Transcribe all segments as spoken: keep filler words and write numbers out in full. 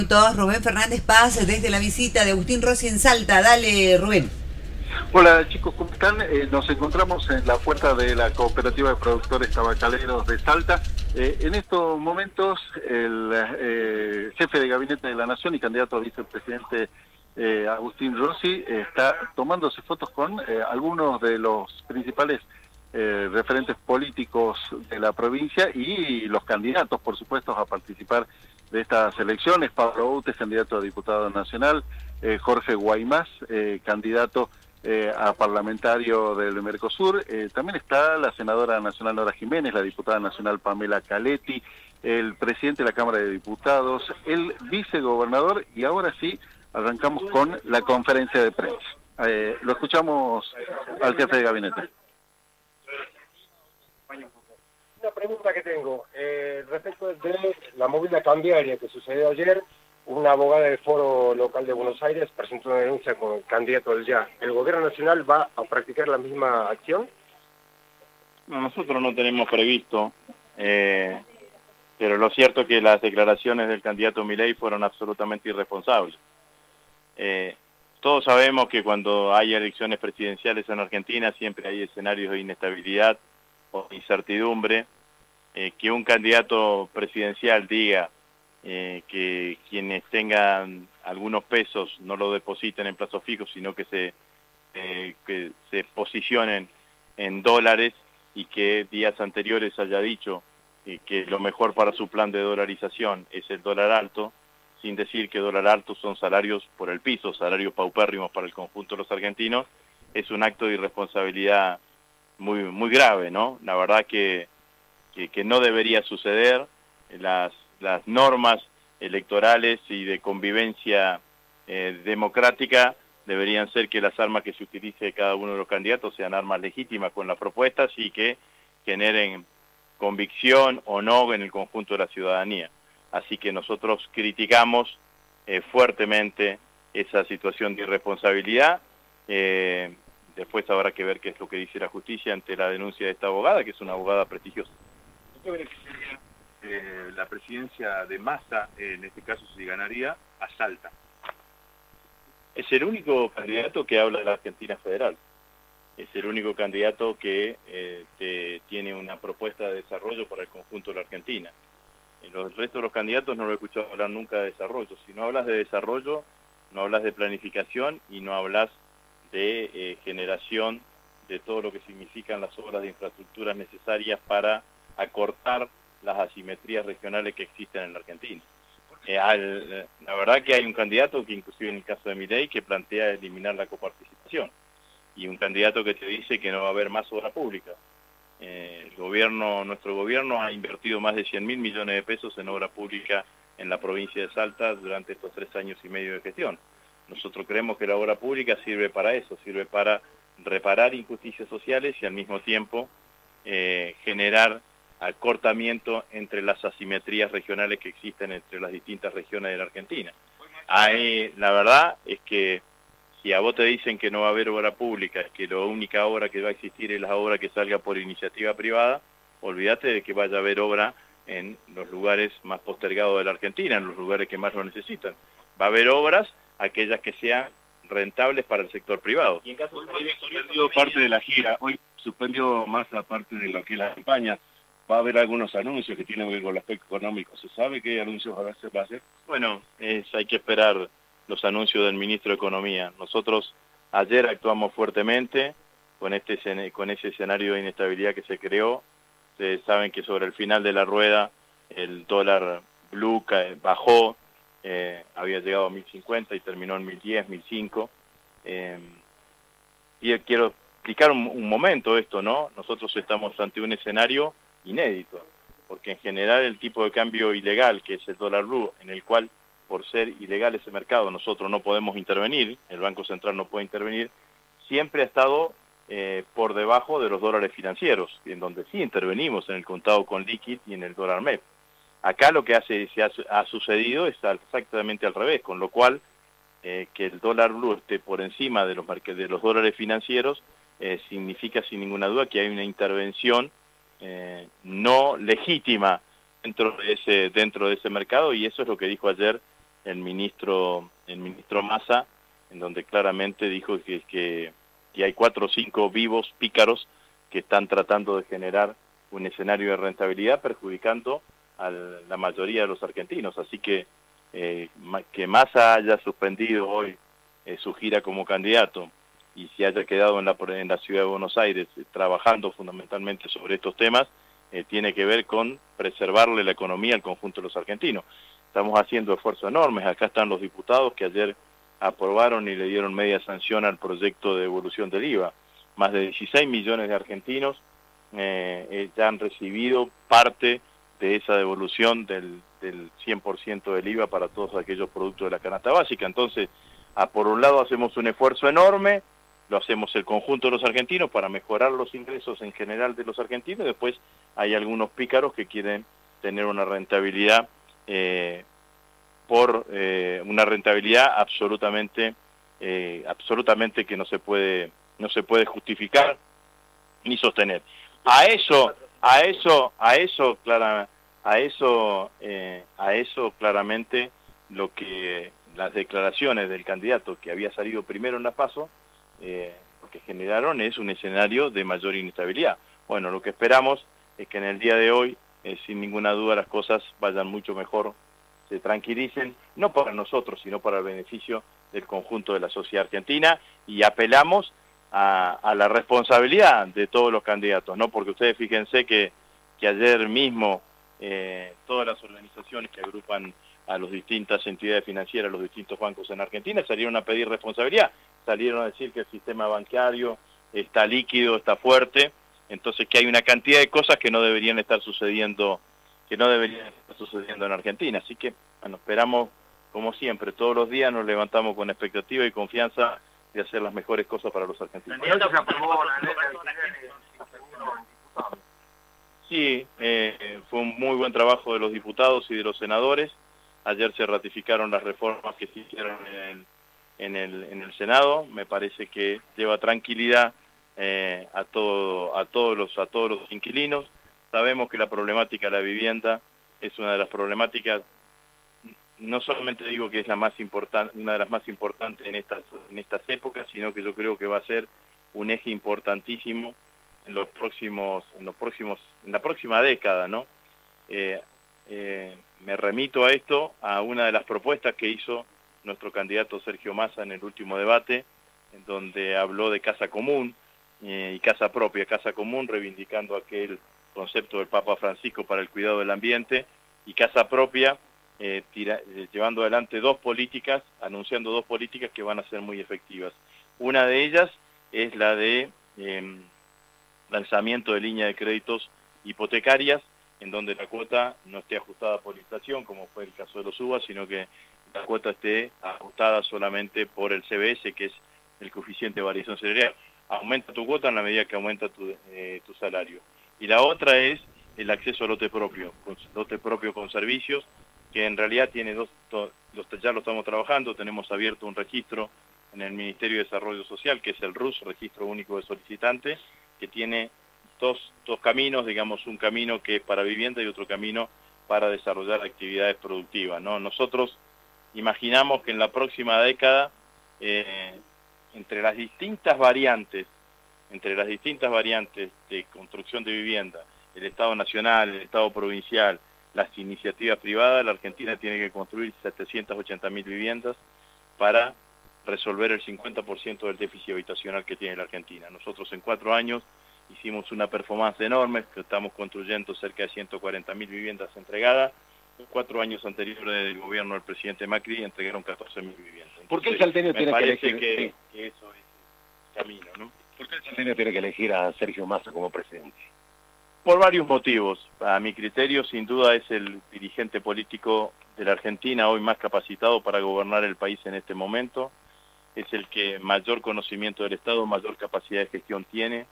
Todos, Rubén Fernández Paz desde la visita de Agustín Rossi en Salta. Dale, Rubén. Hola chicos, ¿cómo están? Eh, nos encontramos en la puerta de la Cooperativa de Productores Tabacaleros de Salta. Eh, en estos momentos el eh, jefe de gabinete de la Nación y candidato a vicepresidente eh, Agustín Rossi eh, está tomándose fotos con eh, algunos de los principales eh, referentes políticos de la provincia y los candidatos, por supuesto, a participar de estas elecciones. Pablo Utes, candidato a diputado nacional, eh, Jorge Guaymás, eh, candidato Eh, a parlamentario del Mercosur. Eh, también está la senadora nacional Nora Jiménez, la diputada nacional Pamela Caletti, el presidente de la Cámara de Diputados, el vicegobernador, y ahora sí arrancamos con la conferencia de prensa. Eh, lo escuchamos al jefe de gabinete. Una pregunta que tengo, eh, respecto de la movida cambiaria que sucedió ayer. Una abogada del Foro Local de Buenos Aires presentó una denuncia con el candidato del Ya. ¿El gobierno nacional va a practicar la misma acción? No, nosotros no tenemos previsto, eh, pero lo cierto es que las declaraciones del candidato Milei fueron absolutamente irresponsables. Eh, todos sabemos que cuando hay elecciones presidenciales en Argentina siempre hay escenarios de inestabilidad o incertidumbre. Eh, que un candidato presidencial diga Eh, que quienes tengan algunos pesos no lo depositen en plazos fijos, sino que se, eh, que se posicionen en dólares, y que días anteriores haya dicho eh, que lo mejor para su plan de dolarización es el dólar alto, sin decir que dólar alto son salarios por el piso, salarios paupérrimos para el conjunto de los argentinos. Es un acto de irresponsabilidad muy, muy grave, ¿no? La verdad que, que, que no debería suceder. Las las normas electorales y de convivencia eh, democrática deberían ser que las armas que se utilice cada uno de los candidatos sean armas legítimas con las propuestas y que generen convicción o no en el conjunto de la ciudadanía. Así que nosotros criticamos eh, fuertemente esa situación de irresponsabilidad. Eh, después habrá que ver qué es lo que dice la justicia ante la denuncia de esta abogada, que es una abogada prestigiosa. Eh, la presidencia de Massa, eh, en este caso se ganaría a Salta. Es el único candidato que habla de la Argentina federal. Es el único candidato que eh, te, tiene una propuesta de desarrollo para el conjunto de la Argentina. En los restos de los candidatos no lo he escuchado hablar nunca de desarrollo. Si no hablas de desarrollo, no hablas de planificación y no hablas de eh, generación de todo lo que significan las obras de infraestructuras necesarias para acortar las asimetrías regionales que existen en la Argentina. Eh, al, la verdad que hay un candidato que, inclusive en el caso de Milei, que plantea eliminar la coparticipación, y un candidato que te dice que no va a haber más obra pública. Eh, el gobierno, nuestro gobierno ha invertido más de cien mil millones de pesos en obra pública en la provincia de Salta durante estos tres años y medio de gestión. Nosotros creemos que la obra pública sirve para eso, sirve para reparar injusticias sociales y al mismo tiempo eh, generar acortamiento entre las asimetrías regionales que existen entre las distintas regiones de la Argentina. Ahí, la verdad es que si a vos te dicen que no va a haber obra pública, es que la única obra que va a existir es la obra que salga por iniciativa privada, olvídate de que vaya a haber obra en los lugares más postergados de la Argentina, en los lugares que más lo necesitan. Va a haber obras, aquellas que sean rentables para el sector privado. Y en caso de hoy suspendió parte de la gira, hoy suspendió más aparte de lo que es la campaña. Va a haber algunos anuncios que tienen que ver con el aspecto económico. ¿Se sabe qué anuncios va a hacer? Va a hacer? Bueno, es, hay que esperar los anuncios del ministro de Economía. Nosotros ayer actuamos fuertemente con, este, con ese escenario de inestabilidad que se creó. Ustedes saben que sobre el final de la rueda el dólar blue bajó, eh, había llegado a mil cincuenta y terminó en mil diez, mil cinco. Eh, y quiero explicar un, un momento esto, ¿no? Nosotros estamos ante un escenario inédito, porque en general el tipo de cambio ilegal, que es el dólar blue, en el cual por ser ilegal ese mercado nosotros no podemos intervenir, el Banco Central no puede intervenir, siempre ha estado eh, por debajo de los dólares financieros, en donde sí intervenimos en el contado con liquid y en el dólar M E P. Acá lo que hace, se ha, ha sucedido es exactamente al revés, con lo cual eh, que el dólar blue esté por encima de los, de los dólares financieros eh, significa sin ninguna duda que hay una intervención Eh, no legítima dentro de ese dentro de ese mercado, y eso es lo que dijo ayer el ministro, el ministro Massa, en donde claramente dijo que, que, que hay cuatro o cinco vivos pícaros que están tratando de generar un escenario de rentabilidad perjudicando a la mayoría de los argentinos. Así que eh, que Massa haya suspendido hoy eh, su gira como candidato y se haya quedado en la, en la ciudad de Buenos Aires eh, trabajando fundamentalmente sobre estos temas, eh, tiene que ver con preservarle la economía al conjunto de los argentinos. Estamos haciendo esfuerzos enormes. Acá están los diputados que ayer aprobaron y le dieron media sanción al proyecto de devolución del I V A. Más de dieciséis millones de argentinos eh, eh, ya han recibido parte de esa devolución del, del cien por ciento del I V A para todos aquellos productos de la canasta básica. Entonces, a, por un lado hacemos un esfuerzo enorme, lo hacemos el conjunto de los argentinos para mejorar los ingresos en general de los argentinos, y después hay algunos pícaros que quieren tener una rentabilidad eh, por eh, una rentabilidad absolutamente eh, absolutamente que no se puede no se puede justificar ni sostener. A eso a eso a eso clara, a eso eh, a eso claramente lo que las declaraciones del candidato que había salido primero en la PASO eh, lo que generaron es un escenario de mayor inestabilidad. Bueno, lo que esperamos es que en el día de hoy eh, sin ninguna duda las cosas vayan mucho mejor, se tranquilicen, no para nosotros, sino para el beneficio del conjunto de la sociedad argentina, y apelamos a, a la responsabilidad de todos los candidatos, ¿no? Porque ustedes fíjense que, que ayer mismo eh, todas las organizaciones que agrupan a las distintas entidades financieras, los distintos bancos en Argentina, salieron a pedir responsabilidad, salieron a decir que el sistema bancario está líquido, está fuerte, entonces que hay una cantidad de cosas que no deberían estar sucediendo que no debería estar sucediendo en Argentina. Así que, bueno, esperamos, como siempre, todos los días nos levantamos con expectativa y confianza de hacer las mejores cosas para los argentinos. Sí, eh, fue un muy buen trabajo de los diputados y de los senadores. Ayer se ratificaron las reformas que se hicieron en el, en el, en el Senado. Me parece que lleva tranquilidad eh, a, todo, a, todos los, a todos los inquilinos. Sabemos que la problemática de la vivienda es una de las problemáticas, no solamente digo que es la más importante, una de las más importantes en estas, en estas épocas, sino que yo creo que va a ser un eje importantísimo en los próximos, en los próximos, en la próxima década, ¿no? Eh, eh, me remito a esto, a una de las propuestas que hizo nuestro candidato Sergio Massa en el último debate, en donde habló de casa común eh, y casa propia, casa común reivindicando aquel concepto del Papa Francisco para el cuidado del ambiente, y casa propia eh, tira, eh, llevando adelante dos políticas, anunciando dos políticas que van a ser muy efectivas. Una de ellas es la de eh, lanzamiento de línea de créditos hipotecarias, en donde la cuota no esté ajustada por inflación, como fue el caso de los U B A, sino que la cuota esté ajustada solamente por el C B S, que es el coeficiente de variación salarial. Aumenta tu cuota en la medida que aumenta tu, eh, tu salario. Y la otra es el acceso a lote propio, lote propio con servicios, que en realidad tiene dos, to, los, ya lo estamos trabajando, tenemos abierto un registro en el Ministerio de Desarrollo Social, que es el R U S, Registro Único de Solicitantes, que tiene dos, dos caminos, digamos, un camino que es para vivienda y otro camino para desarrollar actividades productivas, ¿no? Nosotros imaginamos que en la próxima década, eh, entre las distintas variantes, entre las distintas variantes de construcción de vivienda, el Estado Nacional, el Estado Provincial, las iniciativas privadas, la Argentina tiene que construir setecientas ochenta mil viviendas para resolver el cincuenta por ciento del déficit habitacional que tiene la Argentina. Nosotros en cuatro años hicimos una performance enorme, que estamos construyendo cerca de ciento cuarenta mil viviendas entregadas. Los cuatro años anteriores del gobierno del presidente Macri entregaron catorce mil viviendas. Entonces, ¿por qué el salteño tiene que elegir? Que, sí. que eso es el camino, ¿no? ¿Por qué el salteño tiene que elegir a Sergio Massa como presidente? Por varios motivos. A mi criterio, sin duda, es el dirigente político de la Argentina hoy más capacitado para gobernar el país en este momento. Es el que mayor conocimiento del Estado, mayor capacidad de gestión tiene.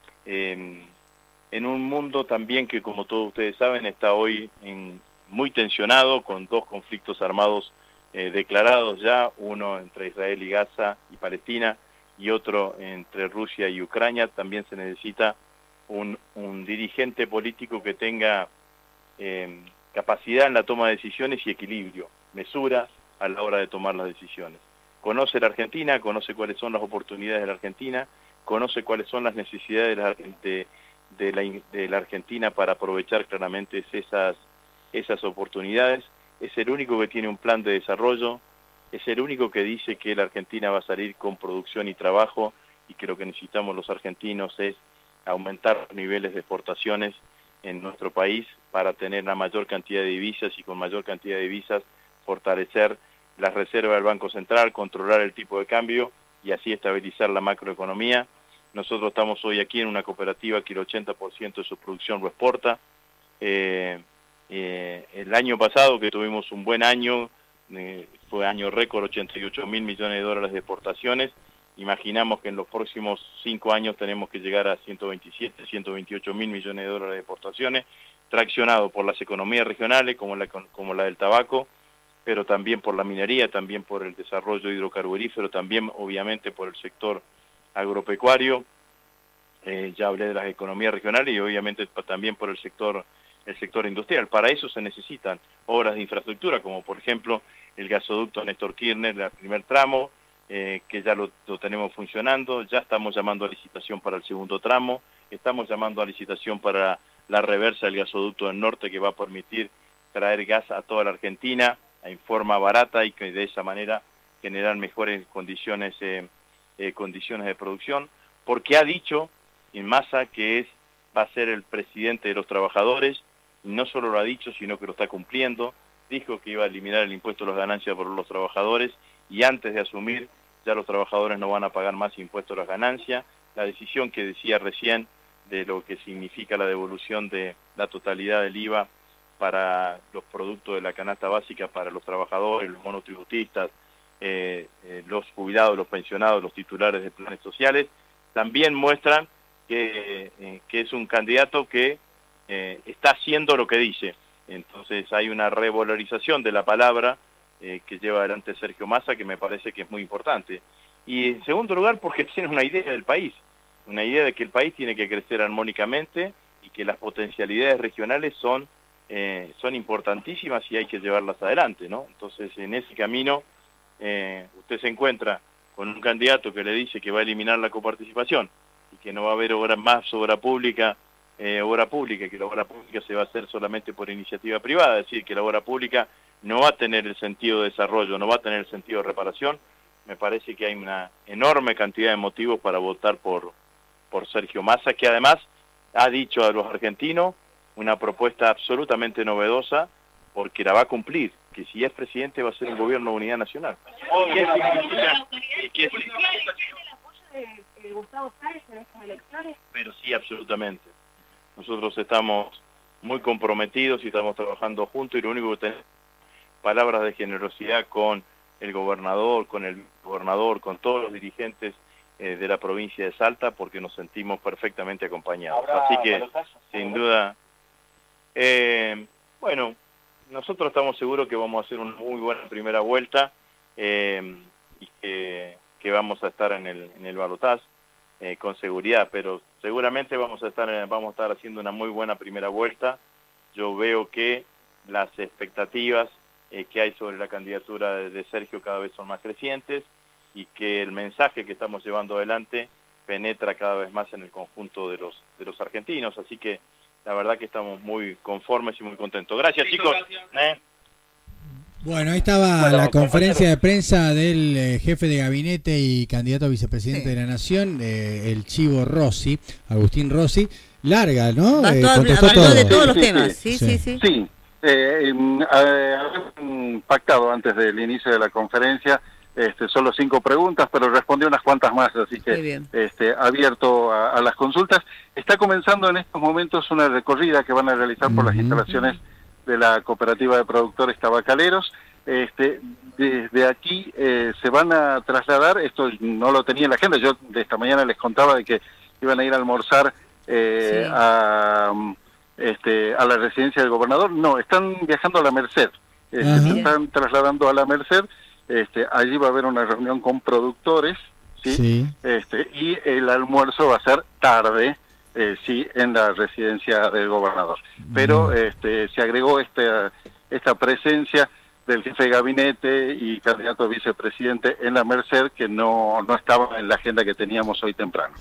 Eh, en un mundo también que, como todos ustedes saben, está hoy en, muy tensionado, con dos conflictos armados eh, declarados ya, uno entre Israel y Gaza y Palestina, y otro entre Rusia y Ucrania. También se necesita un, un dirigente político que tenga eh, capacidad en la toma de decisiones y equilibrio, mesura, a la hora de tomar las decisiones. Conoce la Argentina, conoce cuáles son las oportunidades de la Argentina, conoce cuáles son las necesidades de la, de, de la, de la Argentina para aprovechar claramente esas, esas oportunidades. Es el único que tiene un plan de desarrollo, es el único que dice que la Argentina va a salir con producción y trabajo y que lo que necesitamos los argentinos es aumentar los niveles de exportaciones en nuestro país para tener una mayor cantidad de divisas y con mayor cantidad de divisas fortalecer las reservas del Banco Central, controlar el tipo de cambio y así estabilizar la macroeconomía. Nosotros estamos hoy aquí en una cooperativa que el ochenta por ciento de su producción lo exporta. Eh, eh, el año pasado, que tuvimos un buen año, eh, fue año récord, ochenta y ocho mil millones de dólares de exportaciones. Imaginamos que en los próximos cinco años tenemos que llegar a ciento veintisiete, ciento veintiocho mil millones de dólares de exportaciones, traccionado por las economías regionales como la, como la del tabaco, pero también por la minería, también por el desarrollo hidrocarburífero, también obviamente por el sector agropecuario, eh, ya hablé de las economías regionales y obviamente también por el sector, el sector industrial. Para eso se necesitan obras de infraestructura, como por ejemplo el gasoducto Néstor Kirchner, el primer tramo, eh, que ya lo, lo tenemos funcionando, ya estamos llamando a licitación para el segundo tramo, estamos llamando a licitación para la reversa del gasoducto del norte que va a permitir traer gas a toda la Argentina en forma barata y que de esa manera generar mejores condiciones, eh, eh, condiciones de producción, porque ha dicho en Massa que es, va a ser el presidente de los trabajadores, y no solo lo ha dicho, sino que lo está cumpliendo. Dijo que iba a eliminar el impuesto a las ganancias por los trabajadores, y antes de asumir ya los trabajadores no van a pagar más impuestos a las ganancias. La decisión que decía recién de lo que significa la devolución de la totalidad del I V A para los productos de la canasta básica para los trabajadores, los monotributistas, eh, eh, los jubilados, los pensionados, los titulares de planes sociales, también muestran que, eh, que es un candidato que eh, está haciendo lo que dice. Entonces hay una revalorización de la palabra eh, que lleva adelante Sergio Massa, que me parece que es muy importante. Y en segundo lugar, porque tiene una idea del país, una idea de que el país tiene que crecer armónicamente y que las potencialidades regionales son Eh, son importantísimas y hay que llevarlas adelante, ¿no? Entonces, en ese camino, eh, usted se encuentra con un candidato que le dice que va a eliminar la coparticipación y que no va a haber obra, más obra pública, eh, obra pública, que la obra pública se va a hacer solamente por iniciativa privada, es decir, que la obra pública no va a tener el sentido de desarrollo, no va a tener el sentido de reparación. Me parece que hay una enorme cantidad de motivos para votar por, por Sergio Massa, que además ha dicho a los argentinos una propuesta absolutamente novedosa, porque la va a cumplir, que si es presidente va a ser un gobierno de unidad nacional. ¿Qué significa? ¿Qué significa? Pero sí, absolutamente. Nosotros estamos muy comprometidos y estamos trabajando juntos, y lo único que tenemos palabras de generosidad con el gobernador, con el gobernador, con todos los dirigentes eh, de la provincia de Salta, porque nos sentimos perfectamente acompañados. Así que, sin duda... Eh, bueno, nosotros estamos seguros que vamos a hacer una muy buena primera vuelta eh, y que, que vamos a estar en el, en el balotaje eh, con seguridad, pero seguramente vamos a estar vamos a estar haciendo una muy buena primera vuelta. Yo veo que las expectativas eh, que hay sobre la candidatura de, de Sergio cada vez son más crecientes y que el mensaje que estamos llevando adelante penetra cada vez más en el conjunto de los de los argentinos, así que la verdad que estamos muy conformes y muy contentos. Gracias, chicos. ¿Eh? Bueno, ahí estaba bueno, la conferencia de prensa del eh, jefe de gabinete y candidato a vicepresidente sí. de la Nación, eh, el Chivo Rossi, Agustín Rossi. Larga, ¿no? Eh, todo, contestó todo. de todos los sí, temas. Sí, sí, sí. sí. sí. sí. Eh, eh, habían pactado antes del inicio de la conferencia Este, solo cinco preguntas, pero respondió unas cuantas más, así que este, abierto a, a las consultas. Está comenzando en estos momentos una recorrida que van a realizar por las instalaciones de la Cooperativa de Productores Tabacaleros. Este, desde aquí eh, se van a trasladar, esto no lo tenía en la agenda, yo de esta mañana les contaba de que iban a ir a almorzar eh, sí. a, este, a la residencia del gobernador. No, están viajando a la Merced, este, se están trasladando a la Merced. Este, allí va a haber una reunión con productores, ¿sí? Sí. Este, y el almuerzo va a ser tarde, eh, sí, en la residencia del gobernador. Pero este, se agregó esta, esta presencia del jefe de gabinete y candidato a vicepresidente en la Merced que no, no estaba en la agenda que teníamos hoy temprano.